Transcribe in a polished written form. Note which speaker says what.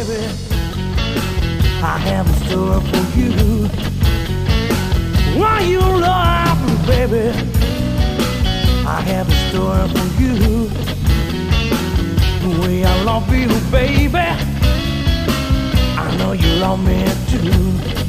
Speaker 1: baby. I have a story for you. Why you love me, baby? I have a story for you. The way I love you, baby, I know you love me too.